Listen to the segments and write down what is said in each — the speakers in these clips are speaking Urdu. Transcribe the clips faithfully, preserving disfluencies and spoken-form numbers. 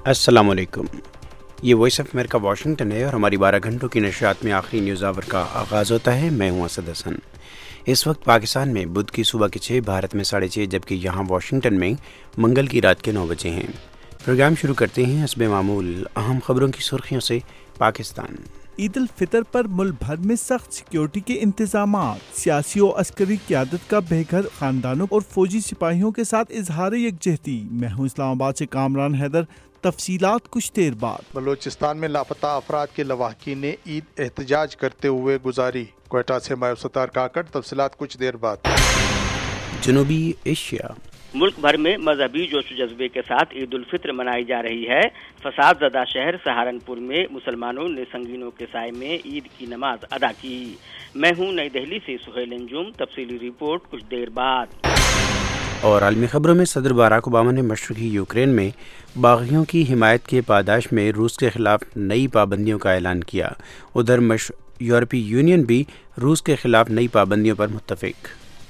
السلام علیکم، یہ وائس آف امریکہ واشنگٹن ہے اور ہماری بارہ گھنٹوں کی نشریات میں آخری نیوز آور کا آغاز ہوتا ہے۔ میں ہوں اسد حسن۔ اس وقت پاکستان میں بدھ کی صبح کے چھ، بھارت میں ساڑھے چھ، جبکہ یہاں واشنگٹن میں منگل کی رات کے نو بجے ہیں۔ پروگرام شروع کرتے ہیں حسب معمول اہم خبروں کی سرخیوں سے۔ پاکستان عید الفطر پر ملک بھر میں سخت سیکیورٹی کے انتظامات، سیاسی و عسکری قیادت کا بے گھر خاندانوں اور فوجی سپاہیوں کے ساتھ اظہار یکجہتی۔ میں ہوں اسلام آباد سے کامران حیدر، تفصیلات کچھ دیر بعد۔ بلوچستان میں لاپتہ افراد کے لواحقین نے عید احتجاج کرتے ہوئے گزاری، کوئٹہ سے مایوب ستار کاکڑ، تفصیلات کچھ دیر بعد۔ جنوبی ایشیا، ملک بھر میں مذہبی جوش و جذبے کے ساتھ عید الفطر منائی جا رہی ہے۔ فساد زدہ شہر سہارنپور میں مسلمانوں نے سنگینوں کے سائے میں عید کی نماز ادا کی۔ میں ہوں نئی دہلی سے سہیل انجم، تفصیلی رپورٹ کچھ دیر بعد۔ اور عالمی خبروں میں صدر باراک اوباما نے مشرقی یوکرین میں باغیوں کی حمایت کے پاداش میں روس کے خلاف نئی پابندیوں کا اعلان کیا۔ ادھر مش... یورپی یونین بھی روس کے خلاف نئی پابندیوں پر متفق۔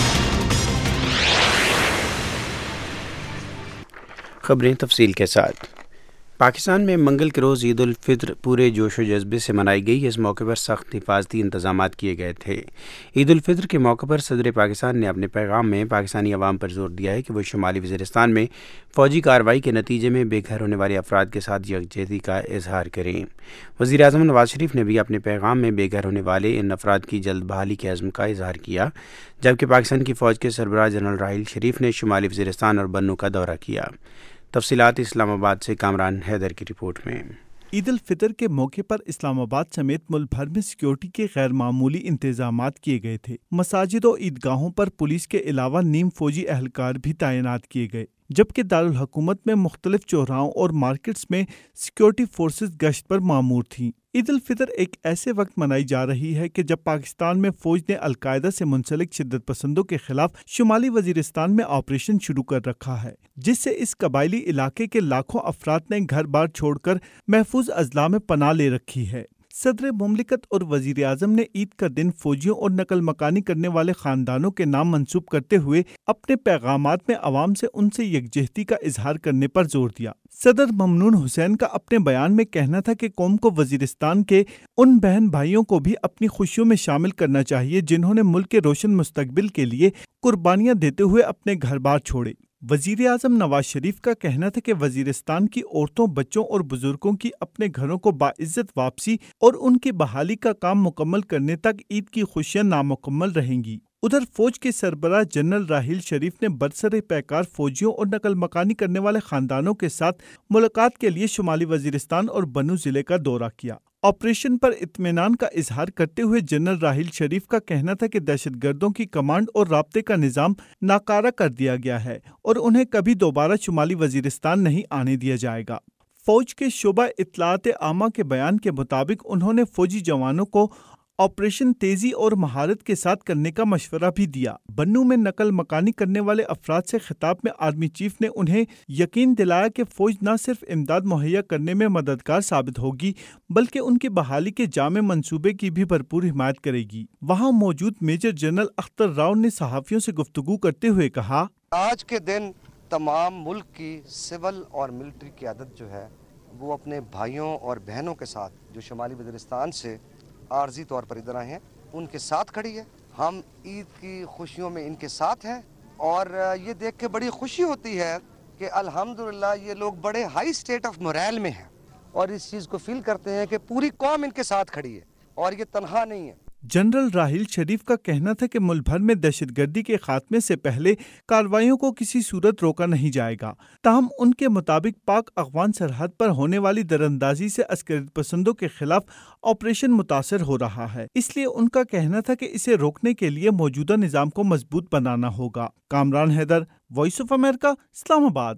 خبریں تفصیل کے ساتھ۔ پاکستان میں منگل کے روز عید الفطر پورے جوش و جذبے سے منائی گئی۔ اس موقع پر سخت حفاظتی انتظامات کیے گئے تھے۔ عید الفطر کے موقع پر صدر پاکستان نے اپنے پیغام میں پاکستانی عوام پر زور دیا ہے کہ وہ شمالی وزیرستان میں فوجی کارروائی کے نتیجے میں بے گھر ہونے والے افراد کے ساتھ یکجہتی کا اظہار کریں۔ وزیر اعظم نواز شریف نے بھی اپنے پیغام میں بے گھر ہونے والے ان افراد کی جلد بحالی کے عزم کا اظہار کیا، جبکہ پاکستان کی فوج کے سربراہ جنرل راحیل شریف نے شمالی وزیرستان اور بنوں کا دورہ کیا۔ تفصیلات اسلام آباد سے کامران حیدر کی رپورٹ میں۔ عید الفطر کے موقع پر اسلام آباد سمیت ملک بھر میں سیکیورٹی کے غیر معمولی انتظامات کیے گئے تھے۔ مساجد و عیدگاہوں پر پولیس کے علاوہ نیم فوجی اہلکار بھی تعینات کیے گئے، جبکہ دارالحکومت میں مختلف چوراہوں اور مارکیٹس میں سیکیورٹی فورسز گشت پر مامور تھیں۔ عید الفطر ایک ایسے وقت منائی جا رہی ہے کہ جب پاکستان میں فوج نے القاعدہ سے منسلک شدت پسندوں کے خلاف شمالی وزیرستان میں آپریشن شروع کر رکھا ہے، جس سے اس قبائلی علاقے کے لاکھوں افراد نے گھر بار چھوڑ کر محفوظ اضلاع میں پناہ لے رکھی ہے۔ صدر مملکت اور وزیر اعظم نے عید کا دن فوجیوں اور نقل مکانی کرنے والے خاندانوں کے نام منسوب کرتے ہوئے اپنے پیغامات میں عوام سے ان سے یکجہتی کا اظہار کرنے پر زور دیا۔ صدر ممنون حسین کا اپنے بیان میں کہنا تھا کہ قوم کو وزیرستان کے ان بہن بھائیوں کو بھی اپنی خوشیوں میں شامل کرنا چاہیے جنہوں نے ملک کے روشن مستقبل کے لیے قربانیاں دیتے ہوئے اپنے گھر بار چھوڑے۔ وزیر اعظم نواز شریف کا کہنا تھا کہ وزیرستان کی عورتوں، بچوں اور بزرگوں کی اپنے گھروں کو باعزت واپسی اور ان کی بحالی کا کام مکمل کرنے تک عید کی خوشیاں نامکمل رہیں گی۔ ادھر فوج کے سربراہ جنرل راحیل شریف نے برسر پیکار فوجیوں اور نقل مکانی کرنے والے خاندانوں کے ساتھ ملاقات کے لیے شمالی وزیرستان اور بنو ضلع کا دورہ کیا۔ آپریشن پر اطمینان کا اظہار کرتے ہوئے جنرل راحیل شریف کا کہنا تھا کہ دہشت گردوں کی کمانڈ اور رابطے کا نظام ناکارہ کر دیا گیا ہے اور انہیں کبھی دوبارہ شمالی وزیرستان نہیں آنے دیا جائے گا۔ فوج کے شعبہ اطلاعات عامہ کے بیان کے مطابق انہوں نے فوجی جوانوں کو آپریشن تیزی اور مہارت کے ساتھ کرنے کا مشورہ بھی دیا۔ بنوں میں نقل مکانی کرنے والے افراد سے خطاب میں آرمی چیف نے انہیں یقین دلایا کہ فوج نہ صرف امداد مہیا کرنے میں مددگار ثابت ہوگی بلکہ ان کی بحالی کے جامع منصوبے کی بھی بھرپور حمایت کرے گی۔ وہاں موجود میجر جنرل اختر راؤ نے صحافیوں سے گفتگو کرتے ہوئے کہا، آج کے دن تمام ملک کی سول اور ملٹری قیادت جو ہے وہ اپنے بھائیوں اور بہنوں کے ساتھ جو شمالی وزیرستان سے عارضی طور پر ادھر آئے ہیں ان کے ساتھ کھڑی ہے۔ ہم عید کی خوشیوں میں ان کے ساتھ ہیں اور یہ دیکھ کے بڑی خوشی ہوتی ہے کہ الحمدللہ یہ لوگ بڑے ہائی سٹیٹ آف موریل میں ہیں اور اس چیز کو فیل کرتے ہیں کہ پوری قوم ان کے ساتھ کھڑی ہے اور یہ تنہا نہیں ہے۔ جنرل راحیل شریف کا کہنا تھا کہ ملک بھر میں دہشت گردی کے خاتمے سے پہلے کارروائیوں کو کسی صورت روکا نہیں جائے گا، تاہم ان کے مطابق پاک افغان سرحد پر ہونے والی دراندازی سے عسکریت پسندوں کے خلاف آپریشن متاثر ہو رہا ہے، اس لیے ان کا کہنا تھا کہ اسے روکنے کے لیے موجودہ نظام کو مضبوط بنانا ہوگا۔ Kamran Haider, voice of America, Islamabad.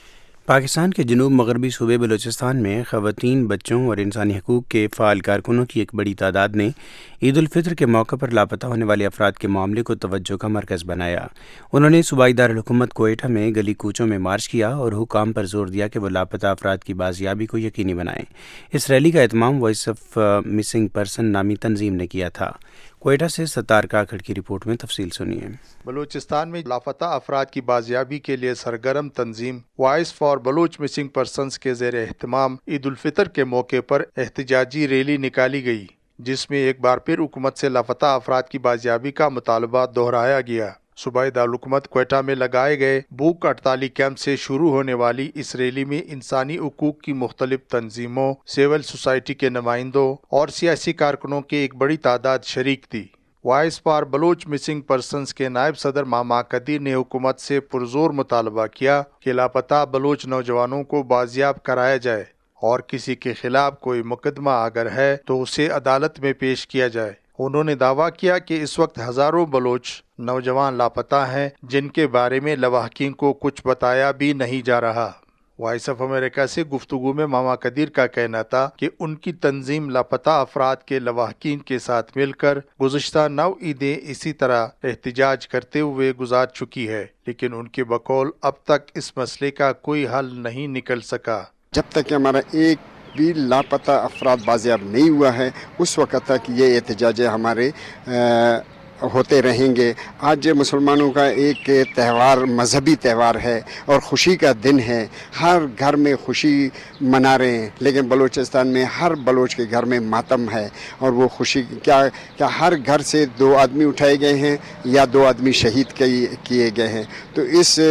Pakistan کے جنوب مغربی صوبے بلوچستان میں خواتین، بچوں اور انسانی حقوق کے فعال کارکنوں کی ایک بڑی تعداد نے عید الفطر کے موقع پر لاپتہ ہونے والے افراد کے معاملے کو توجہ کا مرکز بنایا۔ انہوں نے صوبائی دارالحکومت کوئٹہ میں گلی کوچوں میں مارچ کیا اور حکام پر زور دیا کہ وہ لاپتہ افراد کی بازیابی کو یقینی بنائیں۔ اس ریلی کا اہتمام وائس آف مسنگ پرسن نامی تنظیم نے کیا تھا۔ کوئٹہ سے ستار کاکڑ کی رپورٹ میں تفصیل سنیے۔ بلوچستان میں لاپتہ افراد کی بازیابی کے لیے سرگرم تنظیم voice for Baloch missing persons کے زیر اہتمام عید الفطر کے موقع پر احتجاجی ریلی نکالی گئی، جس میں ایک بار پھر حکومت سے لاپتہ افراد کی بازیابی کا مطالبہ دہرایا گیا۔ صوبائی دارالحکومت کوئٹہ میں لگائے گئے بھوک ہڑتالی کیمپ سے شروع ہونے والی اس ریلی میں انسانی حقوق کی مختلف تنظیموں، سول سوسائٹی کے نمائندوں اور سیاسی کارکنوں کی ایک بڑی تعداد شریک تھی۔ Voice for Baloch missing persons کے نائب صدر ماما قدیر نے حکومت سے پرزور مطالبہ کیا کہ لاپتہ بلوچ نوجوانوں کو بازیاب کرایا جائے اور کسی کے خلاف کوئی مقدمہ اگر ہے تو اسے عدالت میں پیش کیا جائے۔ انہوں نے دعویٰ کیا کہ اس وقت ہزاروں بلوچ نوجوان لاپتہ ہیں جن کے بارے میں لواحقین کو کچھ بتایا بھی نہیں جا رہا۔ وائس آف امریکہ سے گفتگو میں ماما قدیر کا کہنا تھا کہ ان کی تنظیم لاپتہ افراد کے لواحقین کے ساتھ مل کر گزشتہ نو عیدیں اسی طرح احتجاج کرتے ہوئے گزار چکی ہے، لیکن ان کے بقول اب تک اس مسئلے کا کوئی حل نہیں نکل سکا۔ جب تک ہمارا ایک بھی لاپتہ افراد بازیاب نہیں ہوا ہے اس وقت تک یہ احتجاج ہمارے ہوتے رہیں گے۔ آج مسلمانوں کا ایک تہوار مذہبی تہوار ہے اور خوشی کا دن ہے، ہر گھر میں خوشی منا رہے ہیں، لیکن بلوچستان میں ہر بلوچ کے گھر میں ماتم ہے، اور وہ خوشی کیا کیا ہر گھر سے دو آدمی اٹھائے گئے ہیں یا دو آدمی شہید کیے گئے ہیں۔ تو اس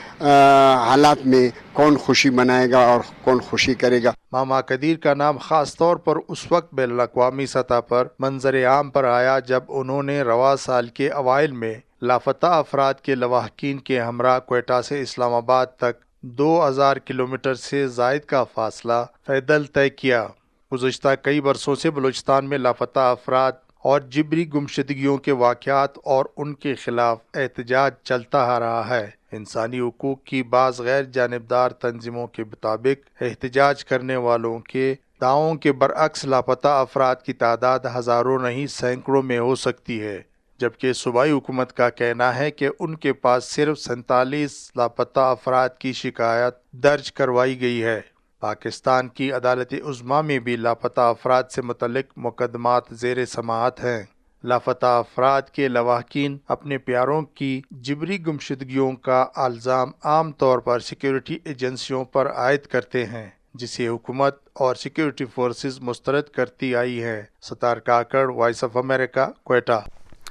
حالات میں کون خوشی منائے گا اور کون خوشی کرے گا؟ ماما قدیر کا نام خاص طور پر اس وقت بین الاقوامی سطح پر منظر عام پر آیا جب انہوں نے رواں سال کے اوائل میں لاپتہ افراد کے لواحقین کے ہمراہ کوئٹہ سے اسلام آباد تک دو ہزار کلومیٹر سے زائد کا فاصلہ پیدل طے کیا۔ گزشتہ کئی برسوں سے بلوچستان میں لاپتہ افراد اور جبری گمشدگیوں کے واقعات اور ان کے خلاف احتجاج چلتا آ رہا ہے۔ انسانی حقوق کی بعض غیر جانبدار تنظیموں کے مطابق احتجاج کرنے والوں کے دعووں کے برعکس لاپتہ افراد کی تعداد ہزاروں نہیں سینکڑوں میں ہو سکتی ہے، جبکہ صوبائی حکومت کا کہنا ہے کہ ان کے پاس صرف سینتالیس لاپتہ افراد کی شکایت درج کروائی گئی ہے۔ پاکستان کی عدالت عظمیٰ میں بھی لاپتہ افراد سے متعلق مقدمات زیر سماعت ہیں۔ لاپتہ افراد کے لواحقین اپنے پیاروں کی جبری گمشدگیوں کا الزام عام طور پر سیکیورٹی ایجنسیوں پر عائد کرتے ہیں، جسے حکومت اور سیکیورٹی فورسز مسترد کرتی آئی ہیں۔ Sattar Kakar, voice of America, Quetta.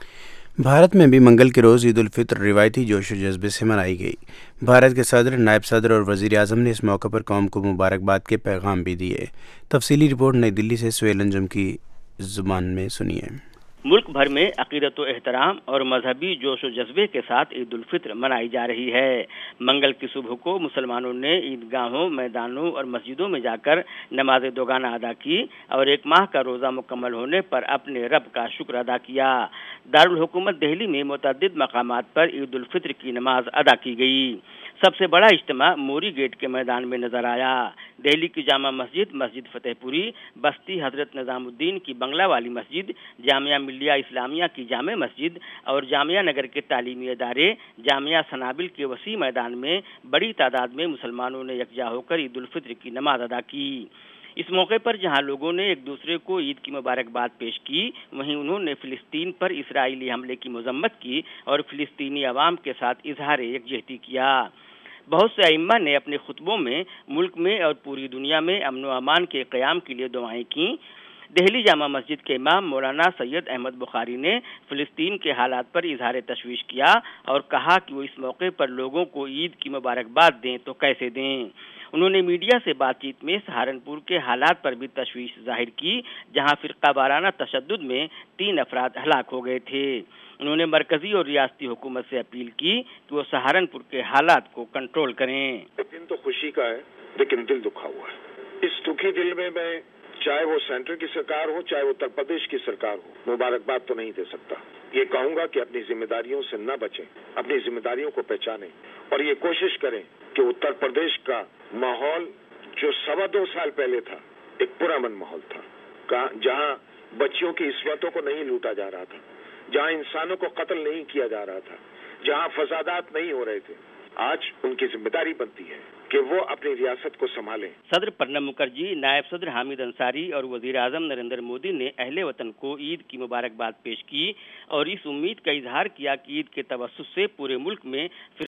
Bharat میں بھی منگل کے روز عید الفطر روایتی جوش و جذبے سے منائی گئی۔ بھارت کے صدر، نائب صدر اور وزیر اعظم نے اس موقع پر قوم کو مبارکباد کے پیغام بھی دیے۔ تفصیلی رپورٹ نئی دلی سے سہیل انجم کی زبان میں سنیے۔ ملک بھر میں عقیدت و احترام اور مذہبی جوش و جذبے کے ساتھ عید الفطر منائی جا رہی ہے۔ منگل کی صبح کو مسلمانوں نے عیدگاہوں، میدانوں اور مسجدوں میں جا کر نماز دوگانہ ادا کی اور ایک ماہ کا روزہ مکمل ہونے پر اپنے رب کا شکر ادا کیا۔ دارالحکومت دہلی میں متعدد مقامات پر عید الفطر کی نماز ادا کی گئی۔ سب سے بڑا اجتماع موری گیٹ کے میدان میں نظر آیا۔ دہلی کی جامع مسجد، مسجد فتح پوری، بستی حضرت نظام الدین کی بنگلہ والی مسجد، جامعہ ملیہ اسلامیہ کی جامع مسجد اور جامعہ نگر کے تعلیمی ادارے جامعہ سنابل کے وسیع میدان میں بڑی تعداد میں مسلمانوں نے یکجا ہو کر عید الفطر کی نماز ادا کی۔ اس موقع پر جہاں لوگوں نے ایک دوسرے کو عید کی مبارکباد پیش کی، وہیں انہوں نے فلسطین پر اسرائیلی حملے کی مذمت کی اور فلسطینی عوام کے ساتھ اظہار یکجہتی کیا۔ بہت سے ائمہ نے اپنے خطبوں میں ملک میں اور پوری دنیا میں امن و امان کے قیام کے لیے دعائیں کیں۔ دہلی جامع مسجد کے امام مولانا سید احمد بخاری نے فلسطین کے حالات پر اظہار تشویش کیا اور کہا کہ وہ اس موقع پر لوگوں کو عید کی مبارکباد دیں تو کیسے دیں۔ انہوں نے میڈیا سے بات چیت میں سہارنپور کے حالات پر بھی تشویش ظاہر کی، جہاں فرقہ وارانہ تشدد میں تین افراد ہلاک ہو گئے تھے۔ انہوں نے مرکزی اور ریاستی حکومت سے اپیل کی کہ وہ سہارنپور کے حالات کو کنٹرول کریں۔ دن تو خوشی کا ہے لیکن دل دکھا ہوا ہے۔ اس دکھی دل میں میں چاہے وہ سینٹر کی سرکار ہو چاہے اتر پردیش کی سرکار ہو مبارکباد تو نہیں دے سکتا۔ یہ کہوں گا کہ اپنی ذمہ داریوں سے نہ بچیں، اپنی ذمہ داریوں کو پہچانیں اور یہ کوشش کریں کہ اتر پردیش کا ماحول جو سوا دو سال پہلے تھا ایک پرامن ماحول تھا، جہاں بچیوں کی عصمتوں کو نہیں لوٹا جا رہا تھا، جہاں انسانوں کو قتل نہیں کیا جا رہا تھا، جہاں فسادات نہیں ہو رہے تھے، आज उनकी जिम्मेदारी बनती है कि वो अपनी रियासत को संभालें। सदर प्रणब मुखर्जी, नायब सदर हामिद अंसारी और वजीर आजम नरेंद्र मोदी ने अहले वतन को ईद की मुबारकबाद पेश की और इस उम्मीद का इजहार किया कि ईद के तवस्सुस से पूरे मुल्क में